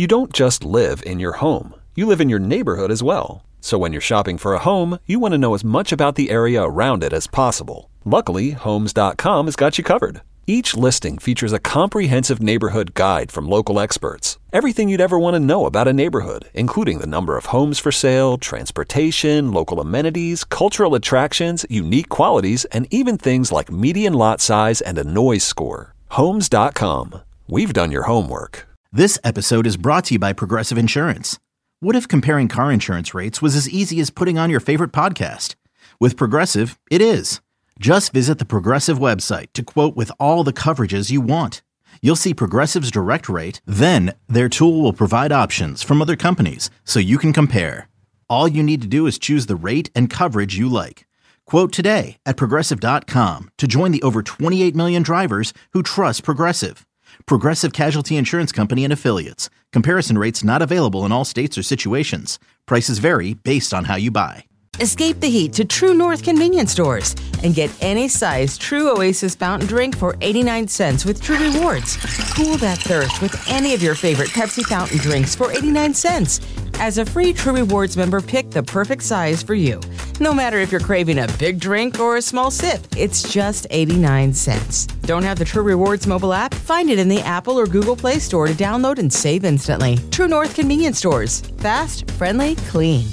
You don't just live in your home. You live in your neighborhood as well. So when you're shopping for a home, you want to know as much about the area around it as possible. Luckily, Homes.com has got you covered. Each listing features a comprehensive neighborhood guide from local experts. Everything you'd ever want to know about a neighborhood, including the number of homes for sale, transportation, local amenities, cultural attractions, unique qualities, and even things like median lot size and a noise score. Homes.com. We've done your homework. This episode is brought to you by Progressive Insurance. What if comparing car insurance rates was as easy as putting on your favorite podcast? With Progressive, it is. Just visit the Progressive website to quote with all the coverages you want. You'll see Progressive's direct rate, then their tool will provide options from other companies so you can compare. All you need to do is choose the rate and coverage you like. Quote today at Progressive.com to join the over 28 million drivers who trust Progressive. Progressive Casualty Insurance Company and Affiliates. Comparison rates not available in all states or situations. Prices vary based on how you buy. Escape the heat to True North convenience stores and get any size True Oasis fountain drink for 89 cents with True Rewards. Cool that thirst with any of your favorite Pepsi fountain drinks for 89 cents. As a free True Rewards member, pick the perfect size for you. No matter if you're craving a big drink or a small sip, it's just 89 cents. Don't have the True Rewards mobile app? Find it in the Apple or Google Play Store to download and save instantly. True North convenience stores. Fast, friendly, clean.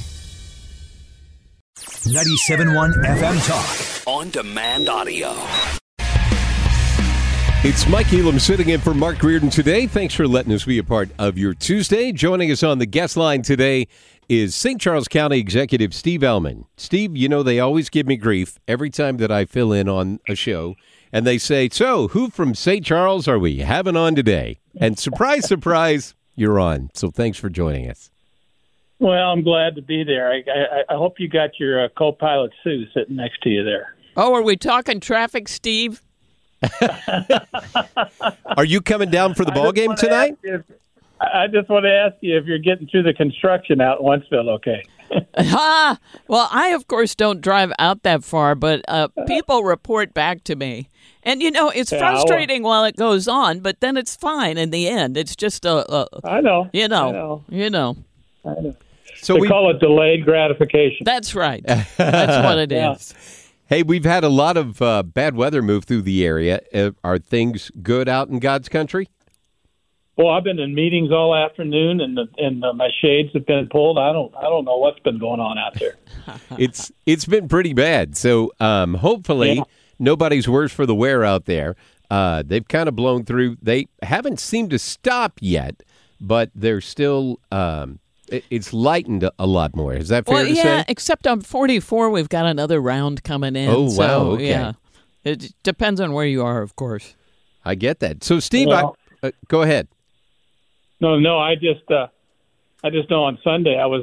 97.1 FM Talk. On demand audio. It's Mike Elam sitting in for Mark Reardon today. Thanks for letting us be a part of your Tuesday. Joining us on the guest line today is St. Charles County Executive Steve Ellman. Steve, you know, they always give me grief every time that I fill in on a show. And they say, so who from St. Charles are we having on today? And surprise, surprise, you're on. So thanks for joining us. Well, I'm glad to be there. I hope you got your co-pilot Sue sitting next to you there. Oh, are we talking traffic, Steve? Are you coming down for the ball game tonight? I just want to ask you if you're getting through the construction out in Wentzville, okay? Well, I, of course, don't drive out that far, but people report back to me. And, you know, it's frustrating while it goes on, but then it's fine in the end. It's just I know. You know. I know. So we call it delayed gratification. That's right. That's what it is. Hey, we've had a lot of bad weather move through the area. Are things good out in God's country? Well, I've been in meetings all afternoon, and my shades have been pulled. I don't know what's been going on out there. It's been pretty bad. So hopefully nobody's worse for the wear out there. They've kind of blown through. They haven't seemed to stop yet, but they're still. It's lightened a lot more. Is that fair to say? Yeah, except on 44, we've got another round coming in. Oh, wow. Okay. Yeah. It depends on where you are, of course. I get that. So, Steve, go ahead. No, I just know on Sunday I was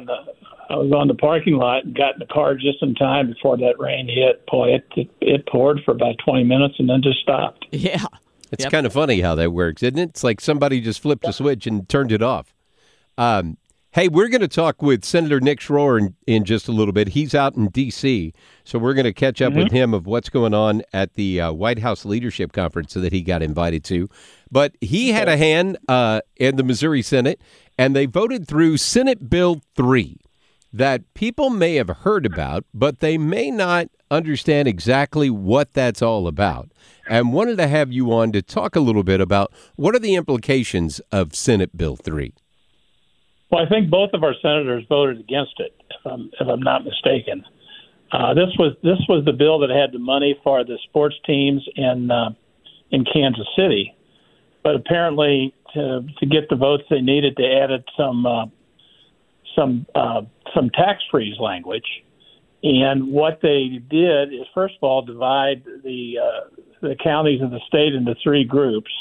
on the parking lot and got in the car just in time before that rain hit. Boy, it poured for about 20 minutes and then just stopped. Yeah. It's kind of funny how that works, isn't it? It's like somebody just flipped a switch and turned it off. Hey, we're going to talk with Senator Nick Schroer in just a little bit. He's out in D.C., so we're going to catch up with him of what's going on at the White House Leadership Conference that he got invited to. But he had a hand in the Missouri Senate, and they voted through Senate Bill 3 that people may have heard about, but they may not understand exactly what that's all about. And wanted to have you on to talk a little bit about what are the implications of Senate Bill 3. Well, I think both of our senators voted against it, if I'm not mistaken. This was the bill that had the money for the sports teams in Kansas City, but apparently to get the votes they needed, they added some tax freeze language. And what they did is, first of all, divide the counties of the state into three groups.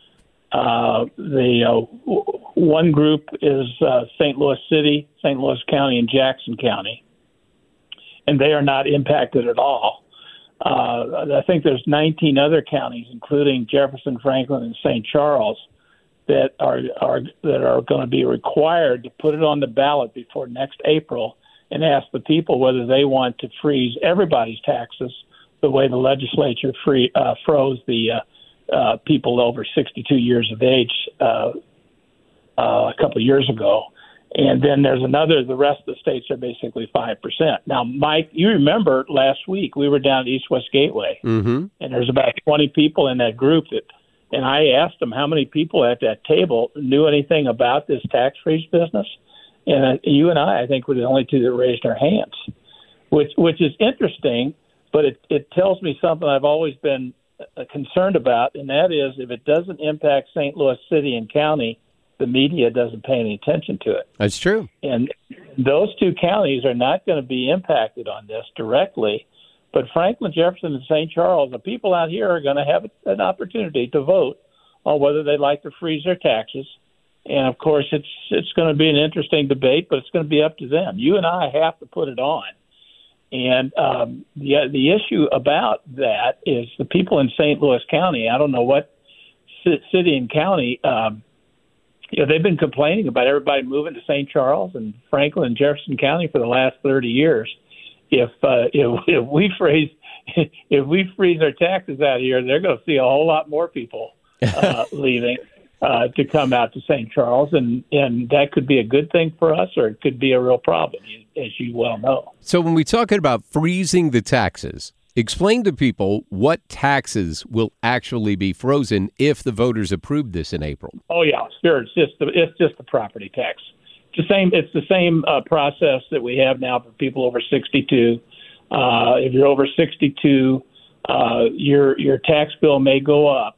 One group is St. Louis City, St. Louis County, and Jackson County, and they are not impacted at all. I think there's 19 other counties, including Jefferson, Franklin, and St. Charles, that are going to be required to put it on the ballot before next April and ask the people whether they want to freeze everybody's taxes the way the legislature froze the people over 62 years of age a couple of years ago. And then there's the rest of the states are basically 5%. Now, Mike, you remember last week we were down at East West Gateway, and there's about 20 people in that group and I asked them how many people at that table knew anything about this tax freeze business. And you and I think, were the only two that raised our hands, which is interesting, but it tells me something I've always been concerned about, and that is if it doesn't impact St. Louis City and County, the media doesn't pay any attention to it. That's true. And those two counties are not going to be impacted on this directly, but Franklin, Jefferson, and St. Charles, the people out here are going to have an opportunity to vote on whether they'd like to freeze their taxes. And, of course, it's going to be an interesting debate, but it's going to be up to them. You and I have to put it on. And the issue about that is the people in St. Louis County, I don't know what city and county, they've been complaining about everybody moving to St. Charles and Franklin and Jefferson County for the last 30 years. If we freeze our taxes out here, they're going to see a whole lot more people leaving to come out to St. Charles, and that could be a good thing for us, or it could be a real problem, as you well know. So when we're talking about freezing the taxes, explain to people what taxes will actually be frozen if the voters approve this in April. Oh yeah, sure. It's just the property tax. It's the same process that we have now for people over 62. If you're over 62, your tax bill may go up,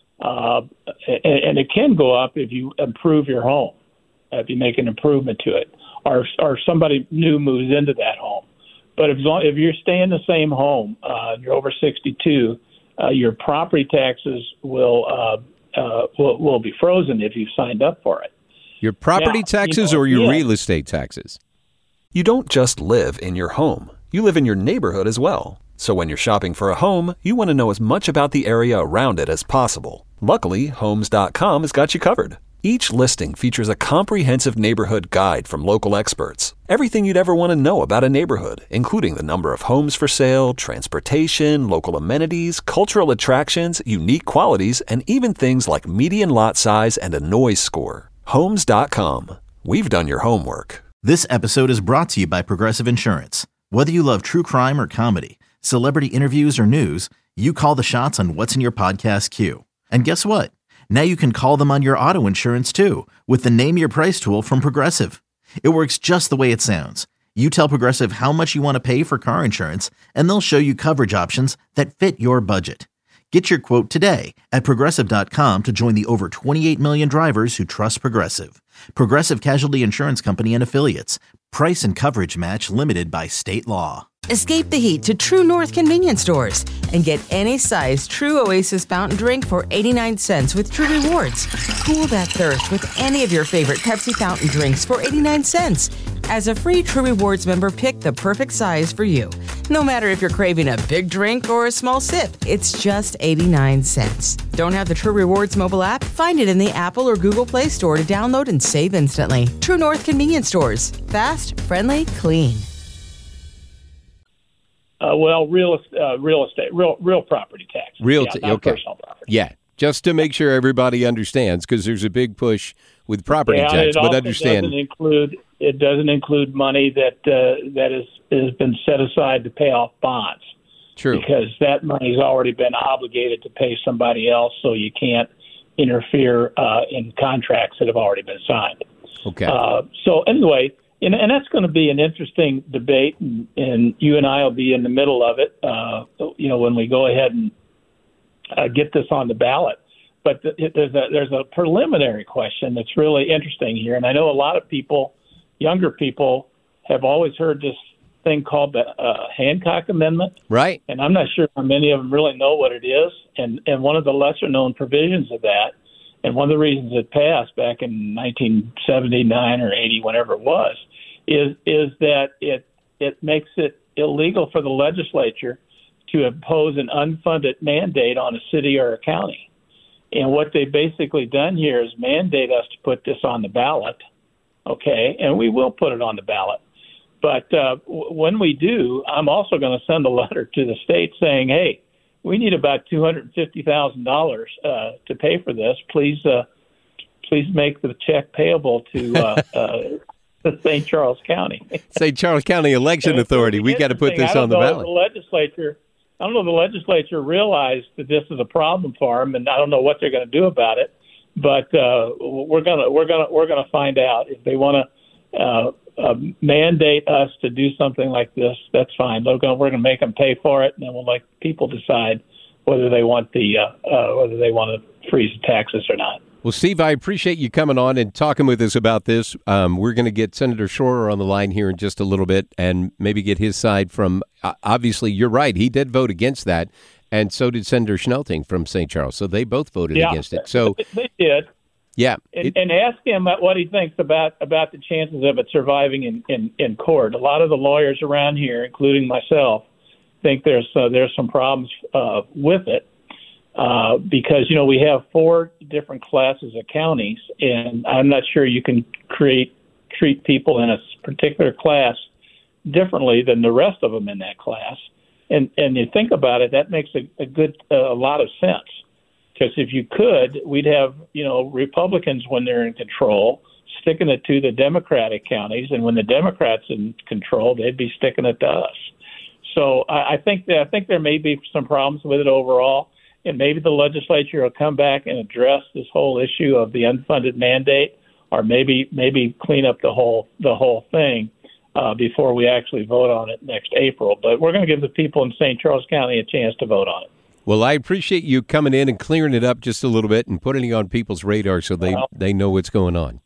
and it can go up if you improve your home, if you make an improvement to it, or somebody new moves into that home. But if you're staying in the same home, you're over 62, your property taxes will be frozen if you've signed up for it. Your property taxes or your real estate taxes? You don't just live in your home. You live in your neighborhood as well. So when you're shopping for a home, you want to know as much about the area around it as possible. Luckily, Homes.com has got you covered. Each listing features a comprehensive neighborhood guide from local experts. Everything you'd ever want to know about a neighborhood, including the number of homes for sale, transportation, local amenities, cultural attractions, unique qualities, and even things like median lot size and a noise score. Homes.com. We've done your homework. This episode is brought to you by Progressive Insurance. Whether you love true crime or comedy, celebrity interviews or news, you call the shots on what's in your podcast queue. And guess what? Now you can call them on your auto insurance too with the Name Your Price tool from Progressive. It works just the way it sounds. You tell Progressive how much you want to pay for car insurance, and they'll show you coverage options that fit your budget. Get your quote today at Progressive.com to join the over 28 million drivers who trust Progressive. Progressive Casualty Insurance Company and Affiliates. Price and coverage match limited by state law. Escape the heat to True North convenience stores and get any size True Oasis fountain drink for 89 cents with True Rewards. Cool that thirst with any of your favorite Pepsi fountain drinks for 89 cents. As a free True Rewards member, pick the perfect size for you. No matter if you're craving a big drink or a small sip, it's just 89 cents. Don't have the True Rewards mobile app? Find it in the Apple or Google Play Store to download and save instantly. True North convenience stores. Fast, friendly, clean. Real estate, real property tax. Okay. Personal property. Yeah, just to make sure everybody understands, because there's a big push with property tax. But understand, it doesn't include money that has been set aside to pay off bonds. True, because that money's already been obligated to pay somebody else, so you can't interfere in contracts that have already been signed. Okay. So anyway. And that's going to be an interesting debate, and you and I will be in the middle of it, when we go ahead and get this on the ballot. But there's a preliminary question that's really interesting here, and I know a lot of people, younger people, have always heard this thing called the Hancock Amendment. Right. And I'm not sure how many of them really know what it is, and one of the lesser-known provisions of that, and one of the reasons it passed back in 1979 or 80, whenever it was, is that it makes it illegal for the legislature to impose an unfunded mandate on a city or a county. And what they've basically done here is mandate us to put this on the ballot, okay? And we will put it on the ballot. But when we do, I'm also going to send a letter to the state saying, hey, we need about $250,000 to pay for this. Please please make the check payable to St. Charles County. St. Charles County Election Authority. We got to put this on the ballot. I don't know if the legislature realized that this is a problem for them, and I don't know what they're going to do about it. But we're gonna find out. If they want to mandate us to do something like this, that's fine. We're going to make them pay for it, and then we'll let people decide whether they want to freeze the taxes or not. Well, Steve, I appreciate you coming on and talking with us about this. We're going to get Senator Schroer on the line here in just a little bit and maybe get his side from, obviously, you're right. He did vote against that, and so did Senator Schnelting from St. Charles. So they both voted against it. So they did. Yeah. And ask him what he thinks about the chances of it surviving in court. A lot of the lawyers around here, including myself, think there's some problems with it. Because, we have 4 different classes of counties, and I'm not sure you can treat people in a particular class differently than the rest of them in that class. And you think about it, that makes a lot of sense. Because if you could, we'd have, Republicans, when they're in control, sticking it to the Democratic counties, and when the Democrats in control, they'd be sticking it to us. So I think there may be some problems with it overall. And maybe the legislature will come back and address this whole issue of the unfunded mandate, or maybe clean up the whole thing before we actually vote on it next April. But we're going to give the people in St. Charles County a chance to vote on it. Well, I appreciate you coming in and clearing it up just a little bit and putting it on people's radar so they know what's going on.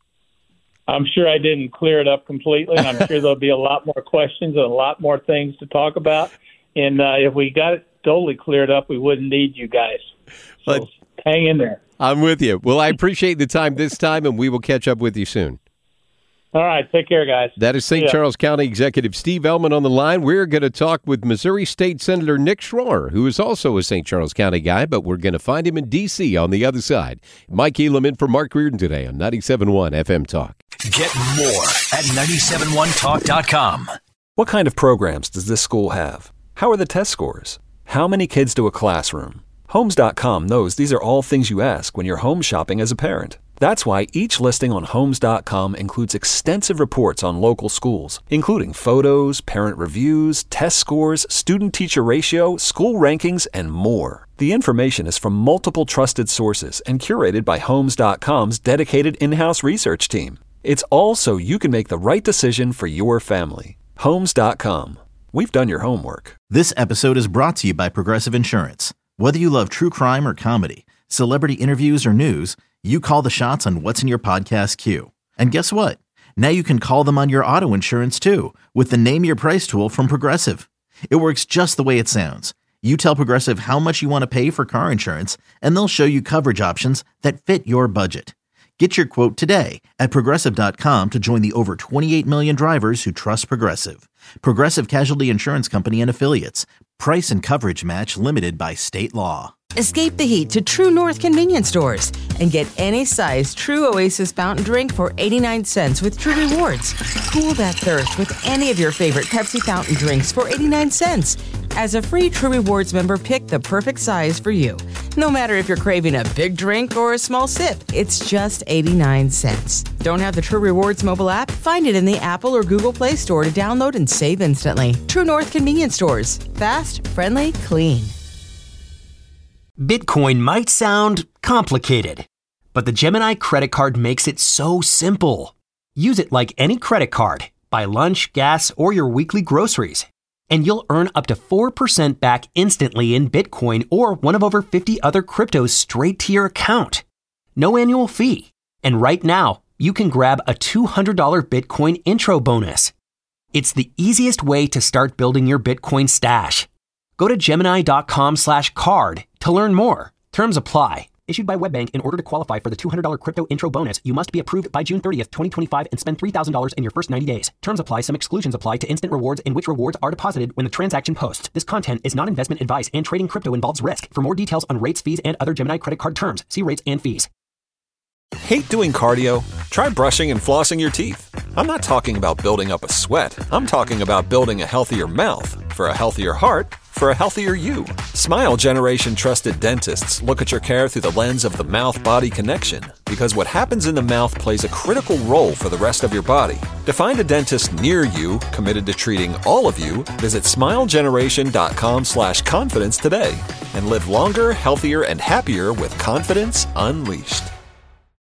I'm sure I didn't clear it up completely, and I'm sure there'll be a lot more questions and a lot more things to talk about. And if we got it totally cleared up, we wouldn't need you guys. So hang in there. I'm with you. Well, I appreciate the time this time, and we will catch up with you soon. All right. Take care, guys. That is St. Charles County Executive Steve Ehlmann on the line. We're going to talk with Missouri State Senator Nick Schroer, who is also a St. Charles County guy, but we're going to find him in D.C. on the other side. Mike Elam in for Mark Reardon today on 97.1 FM Talk. Get more at 971talk.com. What kind of programs does this school have? How are the test scores? How many kids do a classroom? Homes.com knows these are all things you ask when you're home shopping as a parent. That's why each listing on Homes.com includes extensive reports on local schools, including photos, parent reviews, test scores, student-teacher ratio, school rankings, and more. The information is from multiple trusted sources and curated by Homes.com's dedicated in-house research team. It's all so you can make the right decision for your family. Homes.com. We've done your homework. This episode is brought to you by Progressive Insurance. Whether you love true crime or comedy, celebrity interviews or news, you call the shots on what's in your podcast queue. And guess what? Now you can call them on your auto insurance too with the Name Your Price tool from Progressive. It works just the way it sounds. You tell Progressive how much you want to pay for car insurance, and they'll show you coverage options that fit your budget. Get your quote today at Progressive.com to join the over 28 million drivers who trust Progressive. Progressive Casualty Insurance Company and Affiliates. Price and coverage match limited by state law. Escape the heat to True North convenience stores and get any size True Oasis fountain drink for 89 cents with True Rewards. Cool that thirst with any of your favorite Pepsi fountain drinks for 89 cents. As a free True Rewards member, pick the perfect size for you. No matter if you're craving a big drink or a small sip, it's just 89 cents. Don't have the True Rewards mobile app? Find it in the Apple or Google Play Store to download and save instantly. True North convenience stores. Fast, friendly, clean. Bitcoin might sound complicated, but the Gemini credit card makes it so simple. Use it like any credit card. Buy lunch, gas, or your weekly groceries, and you'll earn up to 4% back instantly in Bitcoin or one of over 50 other cryptos straight to your account. No annual fee. And right now, you can grab a $200 Bitcoin intro bonus. It's the easiest way to start building your Bitcoin stash. Go to Gemini.com/card to learn more. Terms apply. Issued by WebBank. In order to qualify for the $200 crypto intro bonus, you must be approved by June 30th, 2025 and spend $3,000 in your first 90 days. Terms apply. Some exclusions apply to instant rewards in which rewards are deposited when the transaction posts. This content is not investment advice and trading crypto involves risk. For more details on rates, fees, and other Gemini credit card terms, see rates and fees. Hate doing cardio? Try brushing and flossing your teeth. I'm not talking about building up a sweat. I'm talking about building a healthier mouth. For a healthier heart, for a healthier you. Smile Generation trusted dentists look at your care through the lens of the mouth-body connection, because what happens in the mouth plays a critical role for the rest of your body. To find a dentist near you committed to treating all of you, visit smilegeneration.com/confidence today and live longer, healthier, and happier with confidence unleashed.